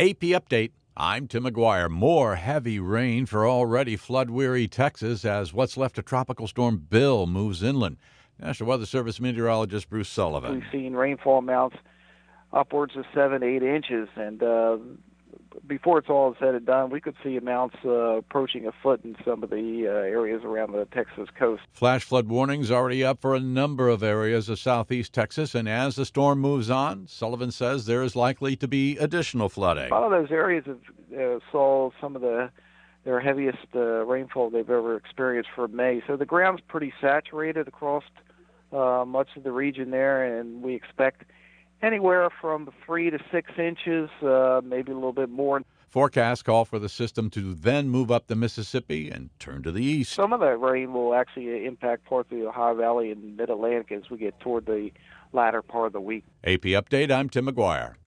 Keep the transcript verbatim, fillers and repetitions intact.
A P Update. I'm Tim McGuire. More heavy rain for already flood-weary Texas as what's left of Tropical Storm Bill moves inland. National Weather Service meteorologist Bruce Sullivan. We've seen rainfall amounts upwards of seven, eight inches, and uh, before it's all said and done, we could see amounts uh, approaching a foot in some of the uh, areas around the Texas coast. Flash flood warnings already up for a number of areas of southeast Texas, and as the storm moves on, Sullivan says there is likely to be additional flooding. A lot of those areas have uh, saw some of the their heaviest uh, rainfall they've ever experienced for May, so the ground's pretty saturated across uh, much of the region there, and we expect anywhere from three to six inches, uh, maybe a little bit more. Forecasts call for the system to then move up the Mississippi and turn to the east. Some of that rain will actually impact parts of the Ohio Valley and Mid-Atlantic as we get toward the latter part of the week. A P Update, I'm Tim McGuire.